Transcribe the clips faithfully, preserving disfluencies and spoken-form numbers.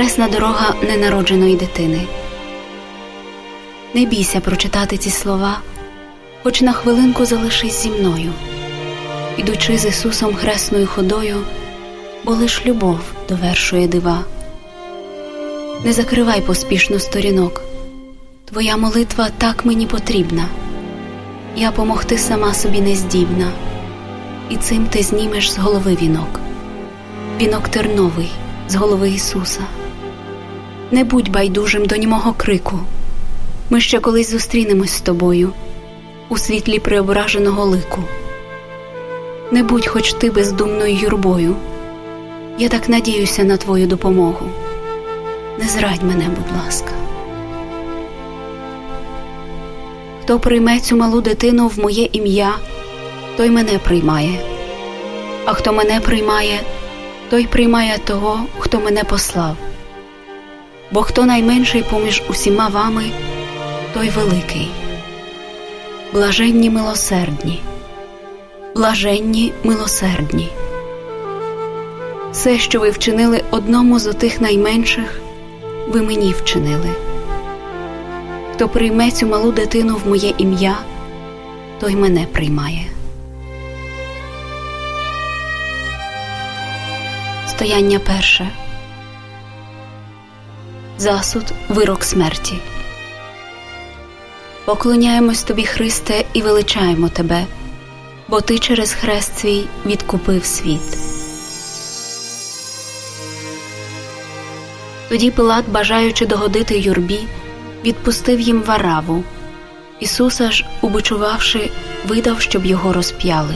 хресна дорога ненародженої дитини. Не бійся прочитати ці слова, хоч на хвилинку залишись зі мною, ідучи з Ісусом хресною ходою, бо лиш любов довершує дива. Не закривай поспішно сторінок, твоя молитва так мені потрібна, я помогти сама собі не здібна, і цим ти знімеш з голови вінок, вінок терновий з голови Ісуса. Не будь байдужим до німого крику, ми ще колись зустрінемось з тобою у світлі преображеного лику. Не будь хоч ти бездумною юрбою, я так надіюся на твою допомогу. Не зрадь мене, будь ласка. Хто прийме цю малу дитину в моє ім'я, той мене приймає. А хто мене приймає, той приймає того, хто мене послав. Бо хто найменший поміж усіма вами, той великий. Блаженні милосердні, блаженні милосердні. Все, що ви вчинили одному з отих найменших, ви мені вчинили. Хто прийме цю малу дитину в моє ім'я, той мене приймає. Стояння перше. Засуд, вирок смерті. Поклоняємось тобі, Христе, і величаємо тебе, бо ти через хрест свій відкупив світ. Тоді Пилат, бажаючи догодити юрбі, відпустив їм Вараву. Ісуса ж, убичувавши, видав, щоб його розп'яли.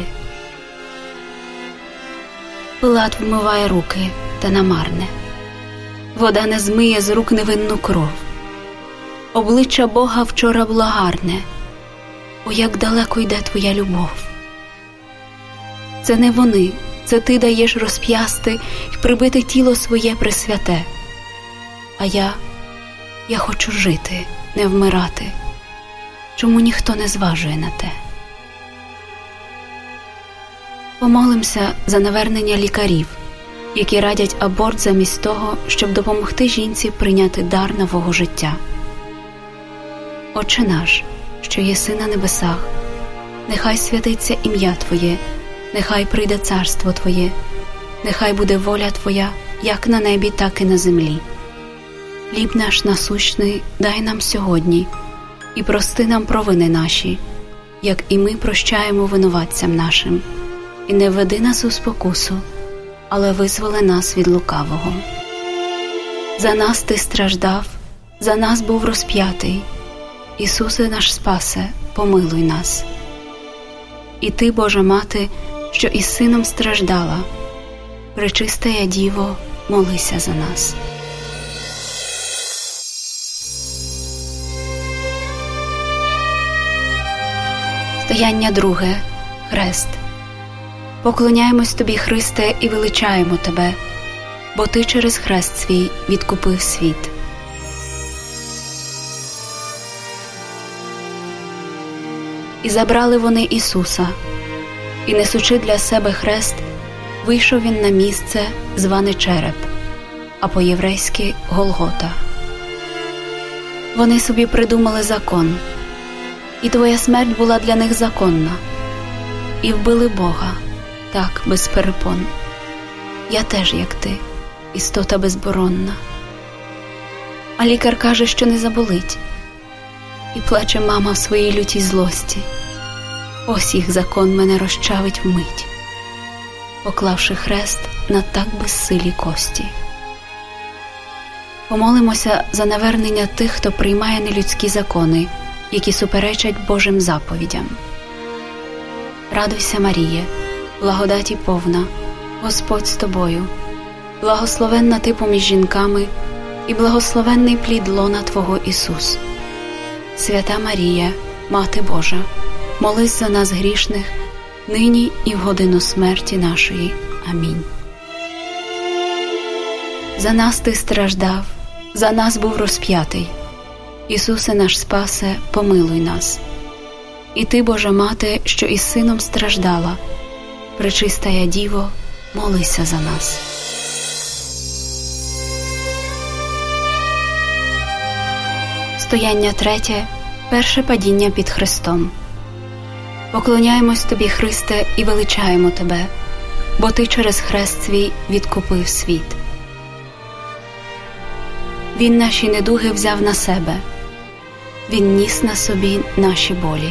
Пилат вмиває руки, та намарне. Вода не змиє з рук невинну кров. Обличчя Бога вчора було гарне. О, як далеко йде твоя любов. Це не вони, це ти даєш розп'ясти й прибити тіло своє пресвяте. А я, я хочу жити, не вмирати. Чому ніхто не зважує на те? Помолимося за навернення лікарів, які радять аборт замість того, щоб допомогти жінці прийняти дар нового життя. Отче наш, що єси на небесах, нехай святиться ім'я Твоє, нехай прийде царство Твоє, нехай буде воля Твоя, як на небі, так і на землі. Хліб наш насущний дай нам сьогодні, і прости нам провини наші, як і ми прощаємо винуватцям нашим. І не введи нас у спокусу, але визволи нас від лукавого. За нас ти страждав, за нас був розп'ятий. Ісусе наш Спасе, помилуй нас. І ти, Божа Мати, що із Сином страждала, Пречистая Діво, молися за нас. Стояння друге. Хрест. Поклоняємось тобі, Христе, і величаємо тебе, бо ти через хрест свій відкупив світ. І забрали вони Ісуса, і, несучи для себе хрест, вийшов він на місце, зване Череп, а по-єврейськи Голгота. Вони собі придумали закон, і твоя смерть була для них законна, і вбили Бога, так, без перепон. Я теж, як ти, істота безборонна. А лікар каже, що не заболить. І плаче мама в своїй лютій злості. Ось їх закон мене розчавить вмить, поклавши хрест на так безсилі кості. Помолимося за навернення тих, хто приймає нелюдські закони, які суперечать Божим заповідям. Радуйся, Маріє, благодаті повна, Господь з тобою, благословенна ти поміж жінками, і благословенний плід лона Твого Ісус. Свята Марія, Мати Божа, молись за нас грішних, нині і в годину смерті нашої. Амінь. За нас ти страждав, за нас був розп'ятий. Ісусе наш Спасе, помилуй нас. І ти, Божа Мати, що із Сином страждала, Пречистая Діво, молися за нас. Стояння третє. Перше падіння під Христом. Поклоняємось Тобі, Христе, і величаємо Тебе, бо Ти через хрест свій відкупив світ. Він наші недуги взяв на себе, Він ніс на собі наші болі.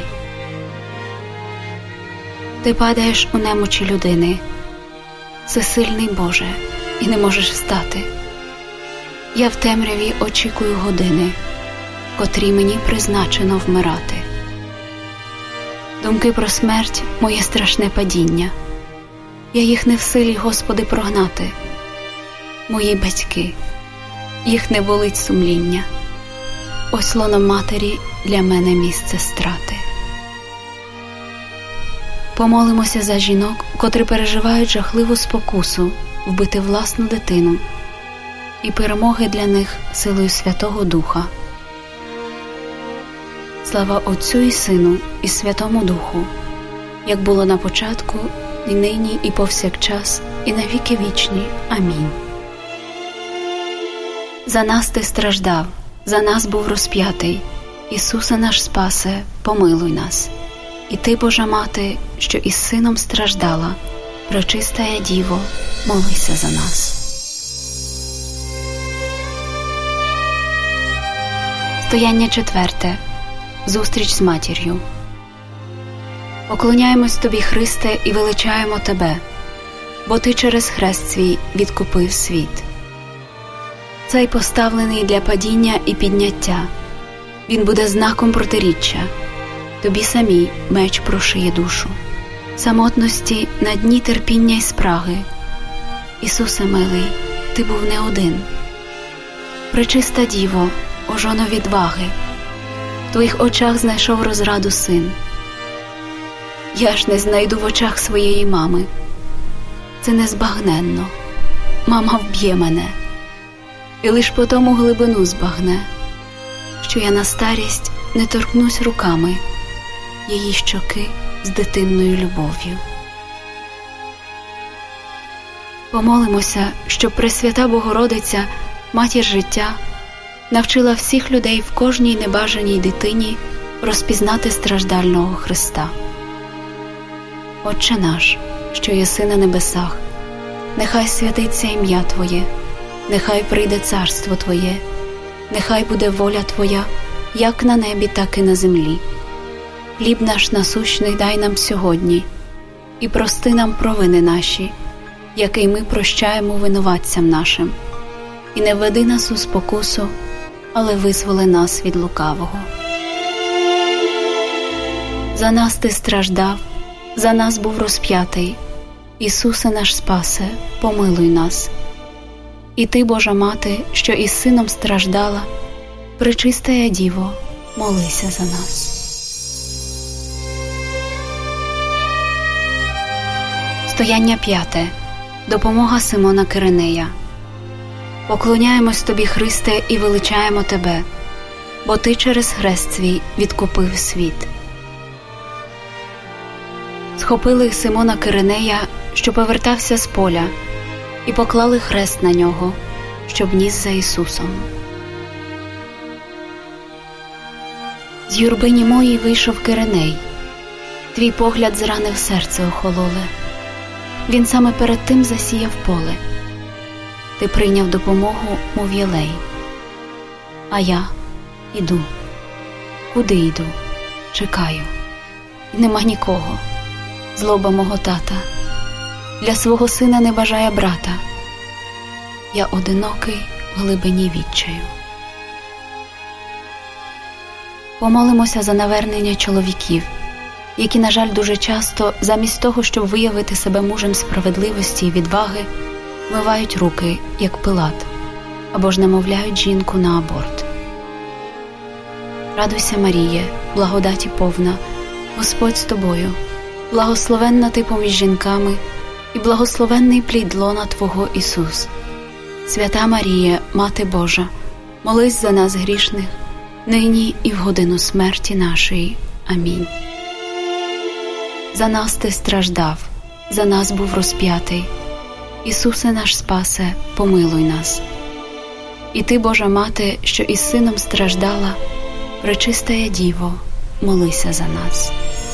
Ти падаєш у немочі людини, всесильний Боже, і не можеш встати. Я в темряві очікую години, котрій мені призначено вмирати. Думки про смерть – моє страшне падіння. Я їх не в силі, Господи, прогнати. Мої батьки, їх не болить сумління. Ось лоно матері для мене місце страти. Помолимося за жінок, котрі переживають жахливу спокусу вбити власну дитину, і перемоги для них силою Святого Духа. Слава Отцю і Сину, і Святому Духу, як було на початку, і нині, і повсякчас, і на віки вічні. Амінь. За нас Ти страждав, за нас був розп'ятий. Ісусе наш Спасе, помилуй нас. І Ти, Божа Мати, що із Сином страждала, пречистая Діво, молися за нас. Стояння четверте. Зустріч з матір'ю. Поклоняємось Тобі, Христе, і величаємо Тебе, бо Ти через хрест свій відкупив світ. Цей поставлений для падіння і підняття. Він буде знаком протиріччя. Тобі самій меч прошиє душу. Самотності на дні терпіння й спраги. Ісусе милий, Ти був не один. Пречиста Діво, о жоно відваги, в Твоїх очах знайшов розраду син. Я ж не знайду в очах своєї мами. Це незбагненно. Мама вб'є мене. І лиш по тому глибину збагне, що я на старість не торкнусь руками її щоки з дитинною любов'ю. Помолимося, щоб Пресвята Богородиця, Матір життя, навчила всіх людей в кожній небажаній дитині розпізнати страждального Христа. Отче наш, що єси на небесах, нехай святиться ім'я Твоє, нехай прийде царство Твоє, нехай буде воля Твоя, як на небі, так і на землі. Хліб наш насущний дай нам сьогодні, і прости нам провини наші, як і ми прощаємо винуватцям нашим. І не введи нас у спокусу, але визволи нас від лукавого. За нас Ти страждав, за нас був розп'ятий. Ісусе наш Спасе, помилуй нас. І Ти, Божа Мати, що із Сином страждала, пречистая Діво, молися за нас. Стояння п'яте. Допомога Симона Киринея. Поклоняємось Тобі, Христе, і величаємо Тебе, бо Ти через хрест свій відкупив світ. Схопили Симона Киринея, що повертався з поля, і поклали хрест на нього, щоб ніс за Ісусом. З юрби німої вийшов Кириней. Твій погляд зранив серце охололе. Він саме перед тим засіяв поле. Ти прийняв допомогу, мов єлей. А я іду. Куди йду? Чекаю. І нема нікого. Злоба мого тата. Для свого сина не бажає брата. Я одинокий в глибині відчаю. Помолимося за навернення чоловіків, які, на жаль, дуже часто, замість того, щоб виявити себе мужем справедливості і відваги, вмивають руки, як Пилат, або ж намовляють жінку на аборт. Радуйся, Маріє, благодаті повна, Господь з тобою, благословенна ти поміж жінками, і благословенний плід лона Твого, Ісус. Свята Марія, Мати Божа, молись за нас грішних, нині і в годину смерті нашої. Амінь. За нас Ти страждав, за нас був розп'ятий. Ісусе наш Спасе, помилуй нас. І Ти, Божа Мати, що із Сином страждала, Пречистая Діво, молися за нас.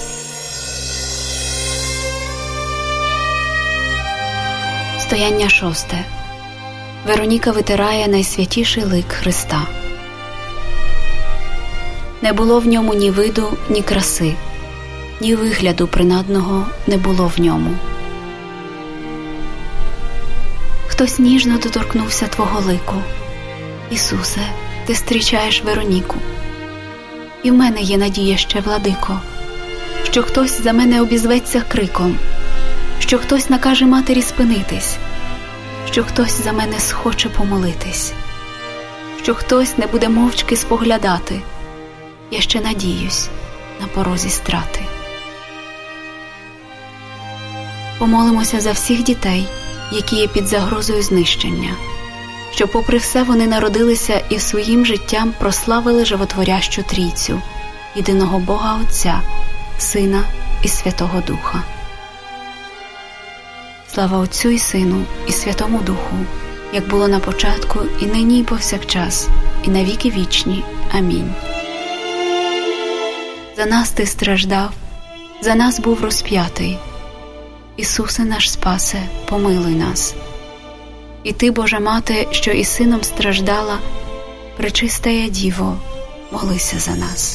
Стояння шосте. Вероніка витирає найсвятіший лик Христа. Не було в ньому ні виду, ні краси, ні вигляду принадного не було в ньому. Хтось ніжно доторкнувся твого лику. Ісусе, ти зустрічаєш Вероніку. І в мене є надія ще, владико, що хтось за мене обізветься криком, що хтось накаже матері спинитись, що хтось за мене схоче помолитись, що хтось не буде мовчки споглядати. Я ще надіюсь на порозі страти. Помолимося за всіх дітей, які є під загрозою знищення, що попри все вони народилися і своїм життям прославили животворящу Трійцю, єдиного Бога Отця, Сина і Святого Духа. Слава Отцю і Сину і Святому Духу, як було на початку, і нині, і повсякчас, і на віки вічні. Амінь. За нас ти страждав, за нас був розп'ятий. Ісусе наш Спасе, помилуй нас. І ти, Божа Мати, що і сином страждала, Пречистая Діво, молися за нас.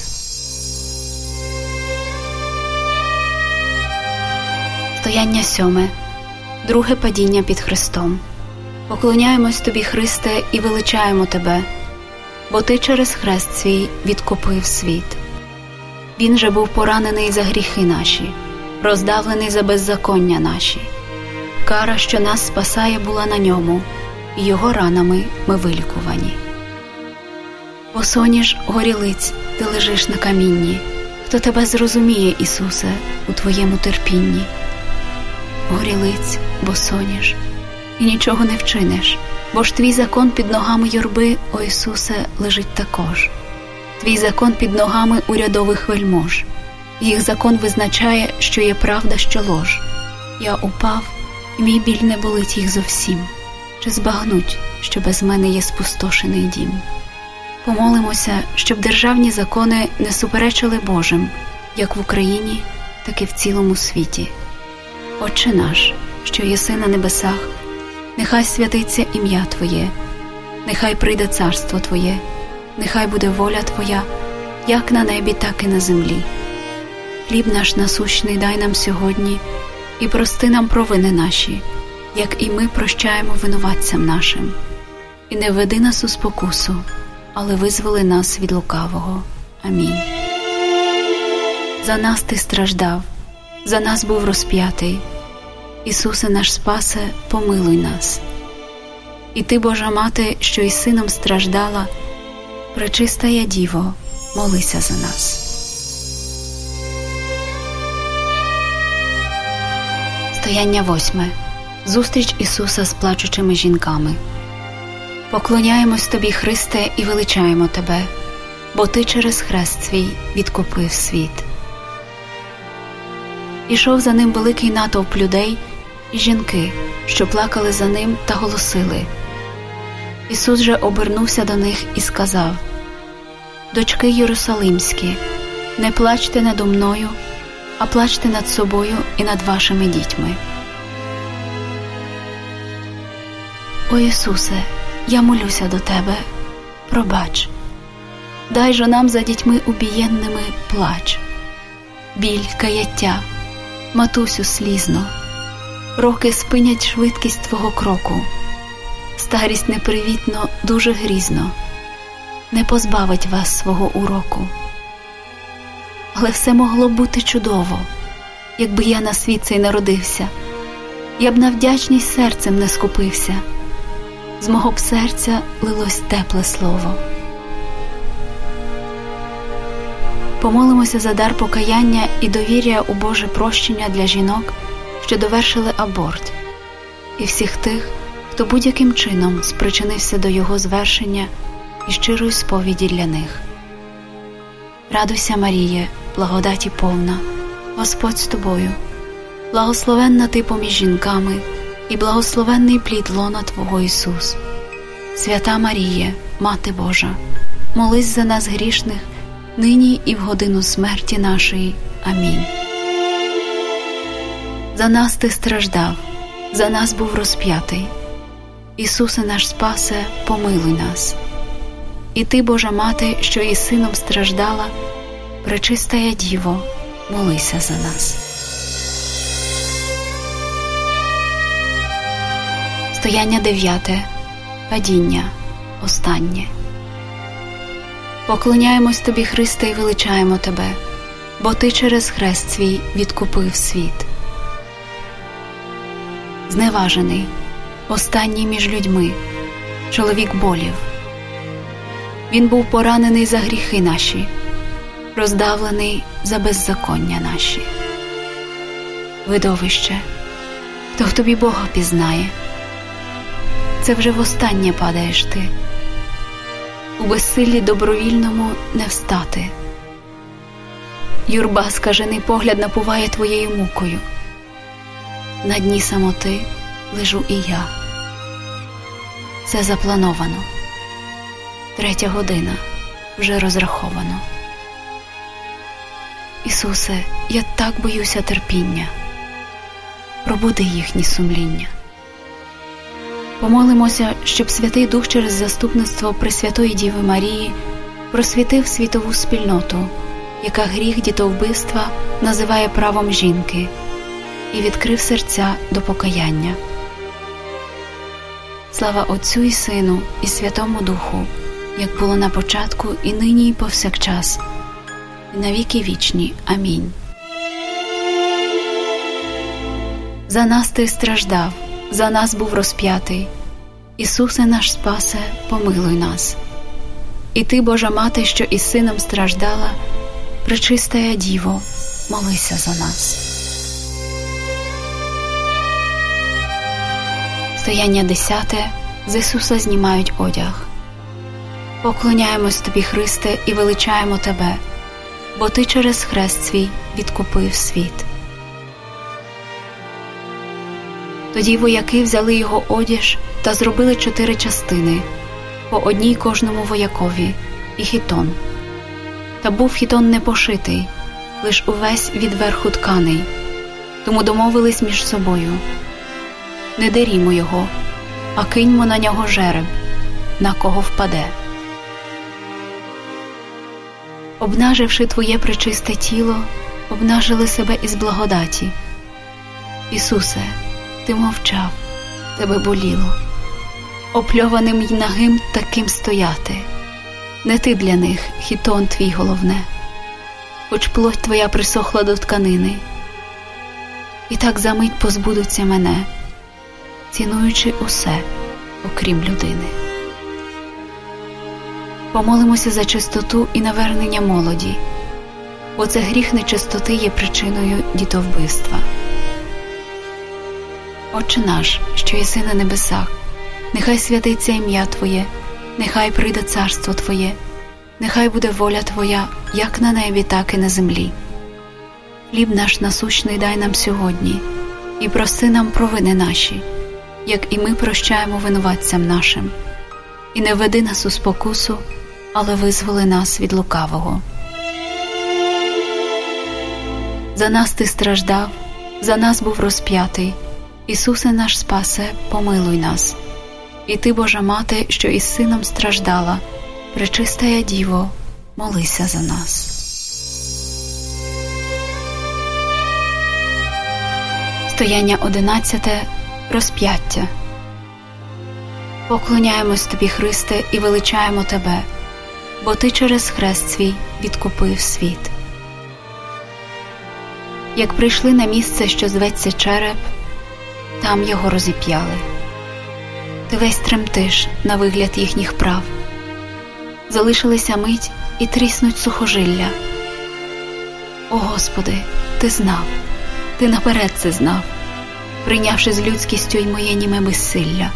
Стояння сьоме. Друге падіння під Христом. Поклоняємось Тобі, Христе, і величаємо Тебе, бо Ти через хрест свій відкупив світ. Він же був поранений за гріхи наші, роздавлений за беззаконня наші. Кара, що нас спасає, була на ньому, і його ранами ми вилікувані. Босоніж горілиць, ти лежиш на камінні. Хто тебе зрозуміє, Ісусе, у твоєму терпінні? Горілиць, босоніж, і нічого не вчиниш, бо ж твій закон під ногами юрби, о Ісусе, лежить також. Твій закон під ногами урядових вельмож. Їх закон визначає, що є правда, що лож. Я упав, і мій біль не болить їх зовсім. Чи збагнуть, що без мене є спустошений дім? Помолимося, щоб державні закони не суперечили Божим, як в Україні, так і в цілому світі. Отче наш, що єси на небесах, нехай святиться ім'я Твоє, нехай прийде царство Твоє, нехай буде воля Твоя, як на небі, так і на землі. Хліб наш насущний дай нам сьогодні, і прости нам провини наші, як і ми прощаємо винуватцям нашим. І не введи нас у спокусу, але визволи нас від лукавого. Амінь. За нас ти страждав, за нас був розп'ятий. Ісусе наш Спасе, помилуй нас. І ти, Божа Мати, що із сином страждала, Пречистая Діво, молися за нас. Стояння восьме. Зустріч Ісуса з плачучими жінками. Поклоняємось Тобі, Христе, і величаємо Тебе, бо Ти через хрест свій відкупив світ. Ішов за ним великий натовп людей і жінки, що плакали за ним та голосили. Ісус же обернувся до них і сказав: «Дочки Єрусалимські, не плачте надо мною, а плачте над собою і над вашими дітьми». О Ісусе, я молюся до Тебе, пробач. Дай же нам за дітьми убієнними плач. Біль, каяття, матусю слізно, роки спинять швидкість Твого кроку. Старість непривітно, дуже грізно, не позбавить вас свого уроку. Але все могло бути чудово, якби я на світ цей народився. Я б на вдячність серцем не скупився, з мого б серця лилось тепле слово. Помолимося за дар покаяння і довір'я у Боже прощення для жінок, що довершили аборт, і всіх тих, хто будь-яким чином спричинився до його звершення, і щирої сповіді для них. Радуйся, Маріє, благодаті повна, Господь з тобою, благословенна ти поміж жінками, і благословенний плід лона Твого Ісус. Свята Маріє, Мати Божа, молись за нас грішних, нині і в годину смерті нашої. Амінь. За нас ти страждав, за нас був розп'ятий. Ісусе наш Спасе, помилуй нас. І ти, Божа Мати, що із Сином страждала, Пречистая Діво, молися за нас. Стояння дев'яте. Падіння. Останнє. Поклоняємось Тобі, Христе, і величаємо Тебе, бо Ти через хрест свій відкупив світ. Зневажений, останній між людьми, чоловік болів. Він був поранений за гріхи наші, роздавлений за беззаконня наші. Видовище, хто в Тобі Бога пізнає, це вже востаннє падаєш ти. У безсиллі добровільному не встати. Юрба, скажений погляд напуває Твоєю мукою. На дні самоти лежу і я. Це заплановано. Третя година вже розраховано. Ісусе, я так боюся терпіння. Пробуди їхні сумління. Помолимося, щоб Святий Дух через заступництво Пресвятої Діви Марії просвітив світову спільноту, яка гріх дітовбивства називає правом жінки, і відкрив серця до покаяння. Слава Отцю і Сину і Святому Духу, як було на початку, і нині, і повсякчас, і на віки вічні. Амінь. За нас ти страждав, за нас був розп'ятий. Ісусе наш Спасе, помилуй нас. І ти, Божа Мати, що із Сином страждала, Пречистая Діво, молися за нас. Стояння десяте. З Ісуса знімають одяг. Поклоняємось Тобі, Христе, і величаємо Тебе, бо Ти через хрест свій відкупив світ. Тоді вояки взяли його одіж та зробили чотири частини, по одній кожному воякові, і хітон. Та був хітон не пошитий, лиш увесь від верху тканий, тому домовились між собою: не дерімо його, а киньмо на нього жереб, на кого впаде. Обнаживши Твоє пречисте тіло, обнажили себе із благодаті. Ісусе, Ти мовчав, Тебе боліло. Опльованим й нагим таким стояти. Не ти для них, хітон Твій головне, хоч плоть Твоя присохла до тканини. І так за мить позбудуться мене, цінуючи усе, окрім людини. Помолимося за чистоту і навернення молоді, бо це гріх нечистоти є причиною дітовбивства. Отче наш, що єси на небесах, нехай святиться ім'я Твоє, нехай прийде царство Твоє, нехай буде воля Твоя, як на небі, так і на землі. Хліб наш насущний дай нам сьогодні, і прости нам провини наші, як і ми прощаємо винуватцям нашим. І не введи нас у спокусу, але визволи нас від лукавого. За нас Ти страждав, за нас був розп'ятий. Ісусе наш Спасе, помилуй нас. І Ти, Божа Мати, що із Сином страждала, Пречистая Діво, молися за нас. Стояння одинадцяте. Розп'яття. Поклоняємось Тобі, Христе, і величаємо Тебе, бо Ти через хрест свій відкупив світ. Як прийшли на місце, що зветься Череп, там його розіп'яли. Ти весь тремтиш на вигляд їхніх прав. Залишилися мить і тріснуть сухожилля. О, Господи, Ти знав, Ти наперед це знав, прийнявши з людськістю й моє німе безсилля.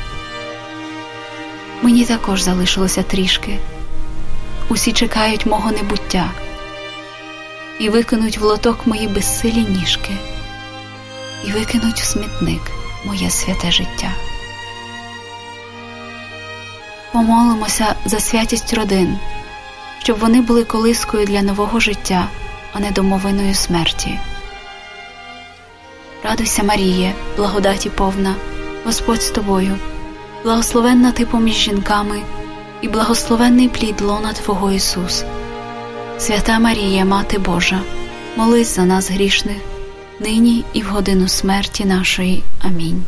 Мені також залишилося трішки. Усі чекають мого небуття і викинуть в лоток мої безсилі ніжки, і викинуть в смітник моє святе життя. Помолимося за святість родин, щоб вони були колискою для нового життя, а не домовиною смерті. Радуйся, Маріє, благодаті повна, Господь з тобою, благословенна ти поміж жінками, і благословенний плід лона Твого Ісус. Свята Марія, Мати Божа, молись за нас грішних, нині і в годину смерті нашої. Амінь.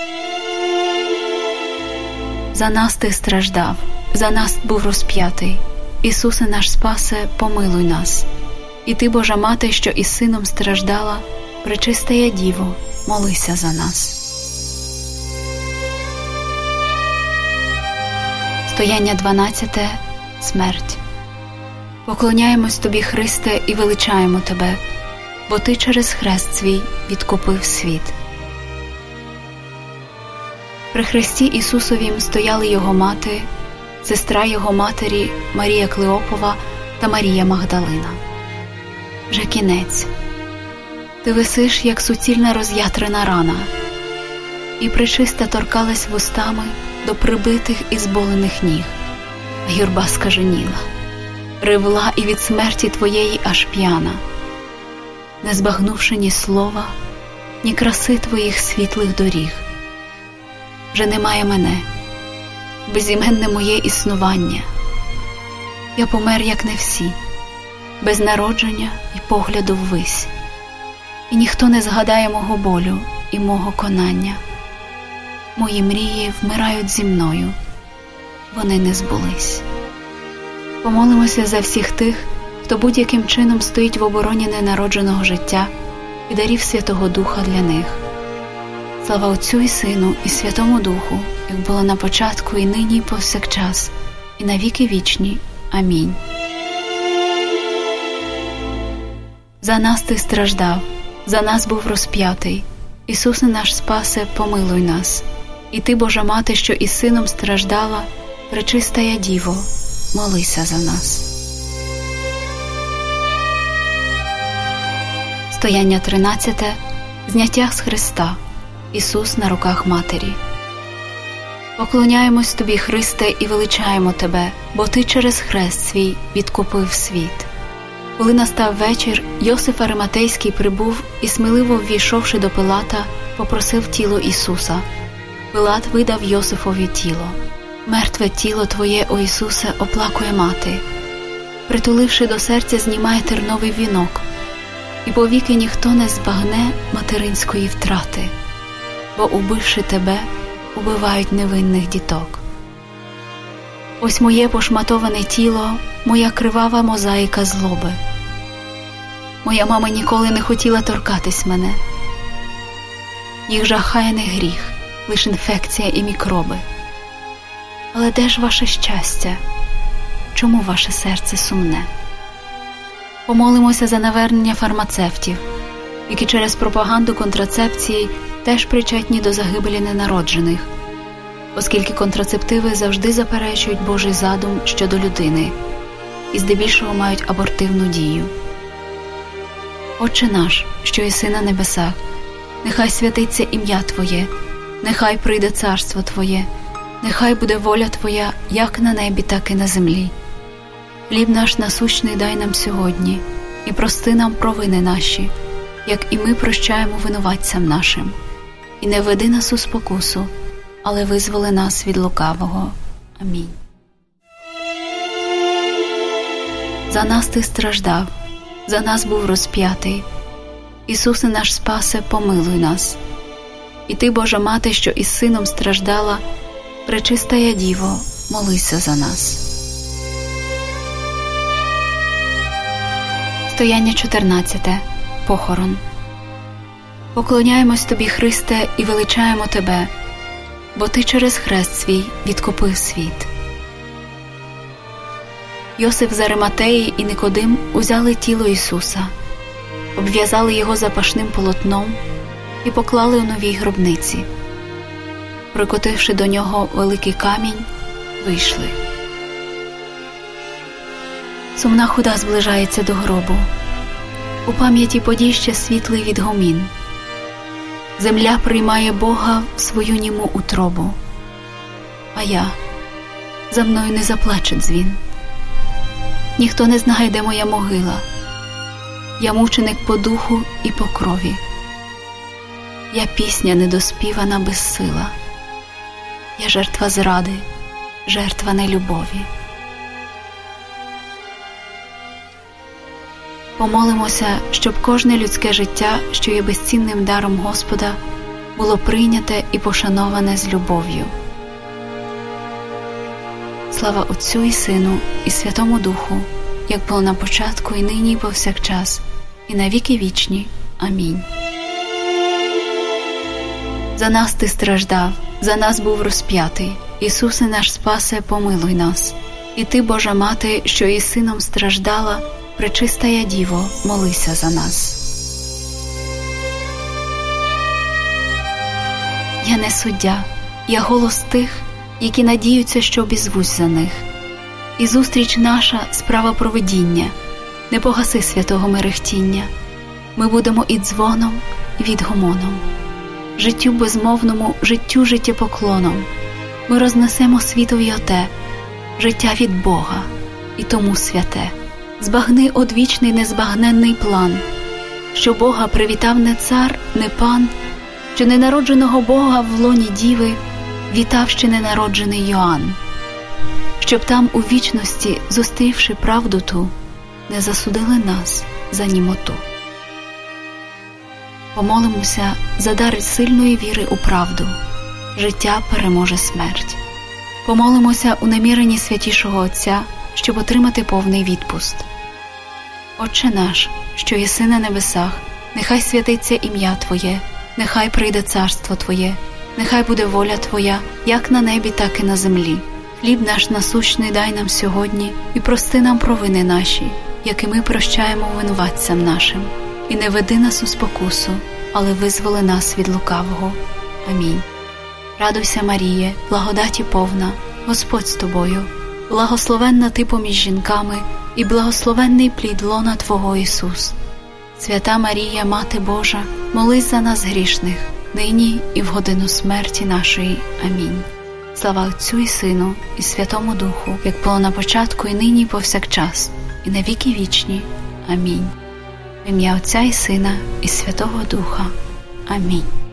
За нас ти страждав, за нас був розп'ятий. Ісусе наш Спасе, помилуй нас. І ти, Божа Мати, що із Сином страждала, Пречистая Діво, молися за нас. Стояння дванадцяте. Смерть. Поклоняємось Тобі, Христе, і величаємо Тебе, бо Ти через хрест свій відкупив світ. При хресті Ісусовім стояли Його мати, сестра Його матері Марія Клеопова та Марія Магдалина. Вже кінець. Ти висиш, як суцільна роз'ятрена рана, і пречиста торкалась вустами до прибитих і зболених ніг, а юрба скаженіла, ревла і від смерті Твоєї аж п'яна, не збагнувши ні слова, ні краси Твоїх світлих доріг. Вже немає мене, безіменне моє існування. Я помер, як не всі, без народження і погляду ввись. І ніхто не згадає мого болю і мого конання. Мої мрії вмирають зі мною, вони не збулись. Помолимося за всіх тих, хто будь-яким чином стоїть в обороні ненародженого життя і дарів Святого Духа для них. Слава Отцю і Сину і Святому Духу, як було на початку, і нині, і повсякчас, і на віки вічні. Амінь. За нас ти страждав, за нас був розп'ятий. Ісусе наш Спасе, помилуй нас. І ти, Божа Мати, що із Сином страждала, Пречистая Діво, молися за нас. Стояння тринадцяте. Зняття з хреста. Ісус на руках Матері. Поклоняємось Тобі, Христе, і величаємо Тебе, бо Ти через хрест свій відкупив світ. Коли настав вечір, Йосиф Ариматейський прибув і, сміливо ввійшовши до Пилата, попросив тіло Ісуса. Пилат видав Йосифові тіло. Мертве тіло Твоє, о Ісусе, оплакує мати. Притуливши до серця, знімає терновий вінок. І повіки ніхто не збагне материнської втрати, бо, убивши Тебе, убивають невинних діток. Ось моє пошматоване тіло, моя кривава мозаїка злоби. Моя мама ніколи не хотіла торкатись мене. Їх жахає не гріх, лиш інфекція і мікроби. Але де ж ваше щастя? Чому ваше серце сумне? Помолимося за навернення фармацевтів, які через пропаганду контрацепції теж причетні до загибелі ненароджених, оскільки контрацептиви завжди заперечують Божий задум щодо людини і здебільшого мають абортивну дію. Отче наш, що єси на небесах, нехай святиться ім'я Твоє, нехай прийде царство Твоє, нехай буде воля Твоя, як на небі, так і на землі. Хліб наш насущний дай нам сьогодні, і прости нам провини наші, як і ми прощаємо винуватцям нашим. І не веди нас у спокусу, але визволи нас від лукавого. Амінь. За нас ти страждав, за нас був розп'ятий. Ісусе наш Спасе, помилуй нас. І ти, Божа Мати, що із Сином страждала, Пречистая Діво, молися за нас. Стояння чотирнадцяте. Похорон. Поклоняємось Тобі, Христе, і величаємо Тебе, бо Ти через хрест свій відкупив світ. Йосиф з Ариматеї і Никодим узяли тіло Ісуса, обв'язали його запашним полотном і поклали у новій гробниці. Прикотивши до нього великий камінь, вийшли. Сумна хода зближається до гробу. У пам'яті подій ще світлий відгомін. Земля приймає Бога в свою німу утробу. А я, за мною не заплаче дзвін. ніхто не знає, де моя могила. Я мученик по духу і по крові. Я пісня недоспівана безсила. Я жертва зради, жертва нелюбові. Помолимося, щоб кожне людське життя, що є безцінним даром Господа, було прийняте і пошановане з любов'ю. Слава Отцю і Сину, і Святому Духу, як було на початку, і нині, і повсякчас, і на віки вічні. Амінь. За нас Ти страждав, за нас був розп'ятий. Ісусе наш Спасе, помилуй нас. І Ти, Божа Мати, що із Сином страждала, Пречистая Діво, молися за нас. Я не суддя, я голос тих, які надіються, що обізвусь за них. І зустріч наша – справа провидіння. Не погаси святого мерехтіння. Ми будемо і дзвоном, і відгомоном. Життю безмовному, життю життєпоклоном. Ми рознесемо світові оте, життя від Бога, і тому святе. Збагни одвічний незбагненний план, що Бога привітав не цар, не пан, що ненародженого Бога в лоні діви вітав ще ненароджений Йоанн, щоб там у вічності, зустрівши правду ту, не засудили нас за німоту. Помолимося за дар сильної віри у правду. Життя переможе смерть. Помолимося у наміренні святішого Отця, щоб отримати повний відпуст. Отче наш, що єси на небесах, нехай святиться ім'я Твоє, нехай прийде царство Твоє, нехай буде воля Твоя, як на небі, так і на землі. Хліб наш насущний дай нам сьогодні, і прости нам провини наші, як і ми прощаємо винуватцям нашим. І не веди нас у спокусу, але визволи нас від лукавого. Амінь. Радуйся, Маріє, благодаті повна, Господь з тобою, благословенна ти поміж жінками, і благословенний плід лона Твого, Ісус. Свята Марія, Мати Божа, молись за нас грішних, нині і в годину смерті нашої. Амінь. Слава Отцю і Сину, і Святому Духу, як було на початку, і нині, і повсякчас, і на віки вічні. Амінь. В ім'я Отця і Сина, і Святого Духа. Амінь.